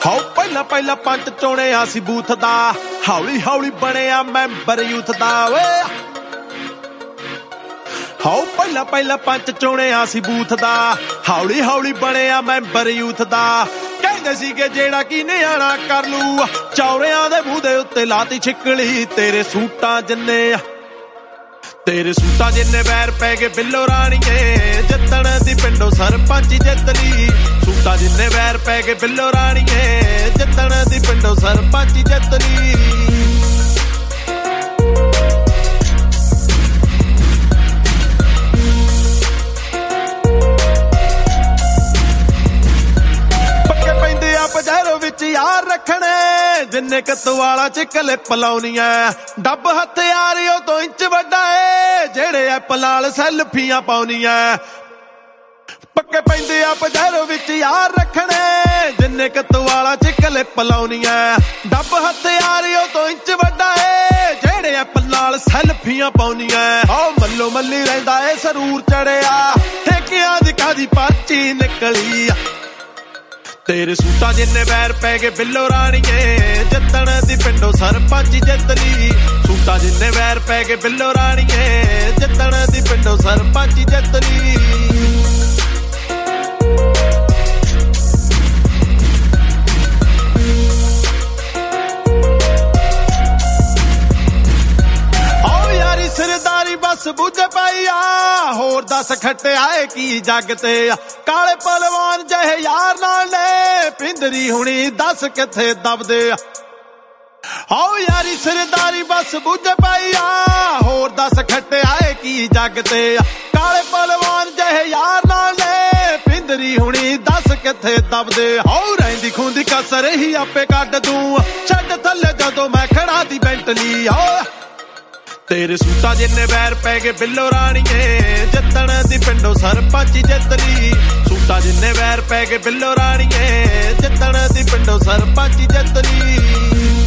How ਪਹਿਲਾਂ ਪਹਿਲਾਂ ਪੰਚ ਚੁਣਿਆ ਸੀ ਬੂਥ ਦਾ, ਹੌਲੀ ਹੌਲੀ ਬਣਿਆ ਮੈਂਬਰ ਯੂਥ ਦਾ ਵੇ। ਹਾਉ ਪਹਿਲਾਂ ਪਹਿਲਾਂ ਪੰਚ ਚੁਣਿਆ ਸੀ ਬੂਥ ਦਾ, ਹੌਲੀ ਹੌਲੀ ਬਣਿਆ ਮੈਂਬਰ ਯੂਥ ਦਾ। ਕਹਿੰਦੇ ਸੀਗੇ ਜਿਹੜਾ ਕੀ ਨਿਆਣਾ ਕਰ ਲੂ, ਚੌਰਿਆਂ ਦੇ ਮੂੰਹ ਦੇ ਉੱਤੇ ਲਾਤੀ ਛਿੱਕਲੀ। ਤੇਰੇ ਸੂਟਾਂ ਜਿੰਨੇ ਵੈਰ ਪੈ ਗਏ ਬਿੱਲੋ ਰਾਣੀਏ, ਜਿੱਤਣ ਦੀ ਪਿੰਡੋਂ ਸਰਪੰਚ ਜਿੱਤ ਲਈ। ਸੂਟਾਂ ਜਿੰਨੇ ਵੈਰ ਪੈ ਗਏ ਬਿੱਲੋ ਰਾਣੀਏ, ਜਿੱਤਣ ਦੀ ਪਿੰਡੋਂ ਸਰਪੰਚ ਜਿੱਤ ਲਈ। ਪਜੈਰੋ ਵਿੱਚ ਯਾਰ ਰੱਖਣੇ, ਜਿੰਨੇ ਕਤਵਾਲਾ ਚ ਕਲਿੱਪ ਲਾਉਣੀਆਂ। ਡੱਬ ਹਥਿਆਰਿਓ ਤੋਂ ਇੰਚ ਵੱਡਾ ਏ, ਜਿਹੜੇ ਐਪ ਨਾਲ ਸੈਲਫੀਆਂ ਪਾਉਣੀਆਂ। ਪੱਕੇ ਪੈਂਦੇ ਆ ਪਜੈਰੋ ਵਿੱਚ ਯਾਰ ਰੱਖਣੇ, ਜਿੰਨੇ ਕਤਵਾਲਾ ਚ ਕਲਿੱਪ ਲਾਉਣੀਆਂ। ਡੱਬ ਹਥਿਆਰਿਓ ਤੋਂ ਇੰਚ ਵੱਡਾ ਏ, ਜਿਹੜੇ ਐਪ ਨਾਲ ਸੈਲਫੀਆਂ ਪਾਉਣੀਆਂ। ਆਹ ਮੱਲੋ ਮੱਲੀ ਰਹਿੰਦਾ ਏ ਸਰੂਰ ਚੜਿਆ, ਠੇਕਿਆਂ ਦੀ ਕਾਦੀ ਪਰਚੀ ਨਿਕਲੀ। ਤੇਰੇ ਸੂਟਾਂ ਜਿੰਨੇ ਵੈਰ ਪੈ ਗਏ ਬਿੱਲੋ ਰਾਣੀਏ, ਜਿੱਤਣ ਦੀ ਪਿੰਡੋਂ ਸਰਪੰਚ ਜਿੱਤ ਲਈ। ਸੂਟਾਂ ਜਿੰਨੇ ਵੈਰ ਪੈ ਗਏ ਬਿੱਲੋ ਰਾਣੀਏ, ਜਿੱਤਣ ਦੀ ਪਿੰਡੋਂ ਸਰਪੰਚ ਜਿੱਤ ਲਈ। ਸਰਦਾਰੀ ਬਸ ਬੁੱਝ ਪਈ ਆ, ਹੋਰ ਦੱਸ ਖੱਟਿਆ ਏ ਕੀ ਜੱਗ ਤੇ। ਕਾਲੇ ਪਹਿਲਵਾਨ ਜਿਹੇ ਯਾਰ ਨਾਲ ਨੇ, ਪਿੰਦਰੀ ਹੁਣੀ ਦੱਸ ਕਿੱਥੇ ਦਬਦੇ ਆ। ਆਓ ਯਾਰੀ ਸਰਦਾਰੀ ਬਸ ਬੁੱਝ ਪਈ ਆ, ਹੋਰ ਦੱਸ ਖੱਟਿਆ ਏ ਕੀ ਜੱਗ ਤੇ। ਕਾਲੇ ਪਹਿਲਵਾਨ ਜਿਹੇ ਯਾਰ ਨਾਲ ਨੇ, ਪਿੰਦਰੀ ਹੁਣੀ ਦੱਸ ਕਿੱਥੇ ਦਬਦੇ। ਆਓ ਰਹਿੰਦੀ ਖੂੰਦੀ ਕਸਰ ਹੀ ਆਪੇ ਕੱਢ ਦੂੰ, ਛੱਡ ਥੱਲੇ ਜਦੋਂ ਮੈਂ ਖੜਾ ਦੀ ਬੈਂਟਲੀ। ਤੇਰੇ ਸੂਟਾਂ ਜਿੰਨੇ ਵੈਰ ਪੈ ਗਏ ਬਿੱਲੋ ਰਾਣੀਏ, ਜਿੱਤਣ ਦੀ ਪਿੰਡੋਂ ਸਰਪੰਚ ਜਿੱਤ ਲਈ। ਸੂਟਾਂ ਜਿੰਨੇ ਵੈਰ ਪੈ ਗਏ ਬਿੱਲੋ ਰਾਣੀਏ, ਜਿੱਤਣ ਦੀ ਪਿੰਡੋਂ ਸਰਪੰਚ ਜਿੱਤ ਲਈ।